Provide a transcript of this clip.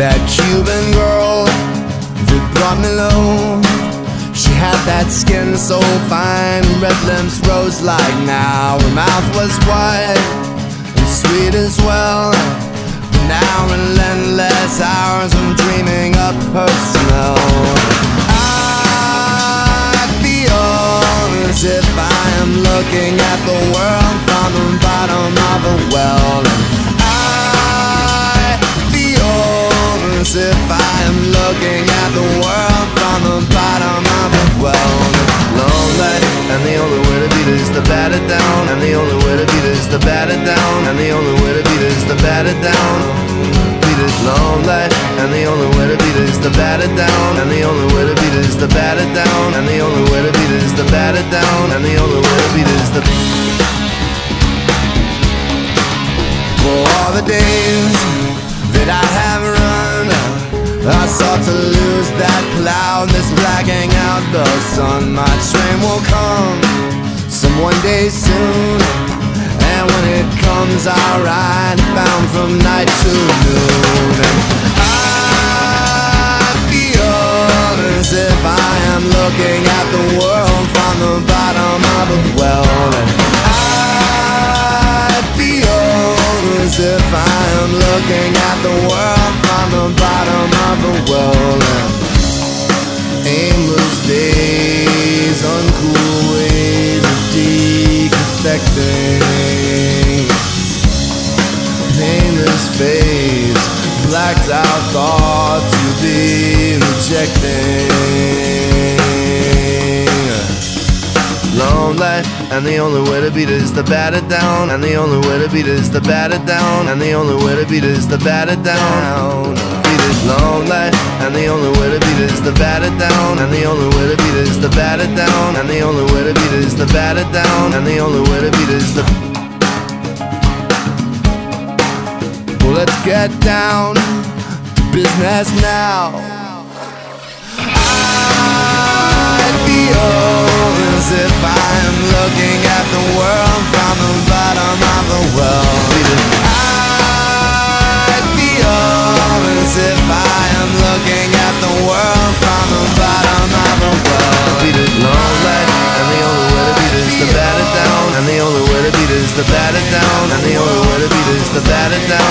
That Cuban girl that brought me low, she had that skin so fine, red lips rose like now. Her mouth was white and sweet as well, but now relentless hours of dreaming up her smell. I feel as if I am looking at the world from the bottom of a well. I feel as if I am looking at the world from the bottom of a well. Lonely, and the only way to beat it is to bat it down. And the only way to beat it is to bat it down. And the only way to beat it is to bat it down. Beat it lonely, and the only way to beat it is to bat it down. And the only way to beat it is to bat it down. And the only way to beat it is to bat it down. And the only way to beat it is to. For all the days that I have run, I sought to lose that cloud that's blacking out the sun. My train will come some one day soon, and when it comes I'll ride bound from night to noon. And I feel as if I am looking at the world from the bottom of a well. And I feel as if I am looking at the world from the bottom of a well. Aimless days, uncool ways of deconnecting, painless face, blacked out thoughts you be rejecting. Lonely, and the only way to beat it is to bat it down. And the only way to beat it is to bat it down. And the only way to beat it is to bat it down. Beat it lonely, and the only way to beat it is to bat it down. And the only way to beat it is to bat it down. And the only way to beat it is to bat it down. And the only way to beat it is to. Well, let's get down to business now. I feel as if I am looking at the world from the bottom of a well. I feel as if I am looking at the world from the bottom of a well. Beat it lonely, and the only way to beat it is to bat it down. And the only way to beat it is to bat it down. And the only way to beat it is to bat it down.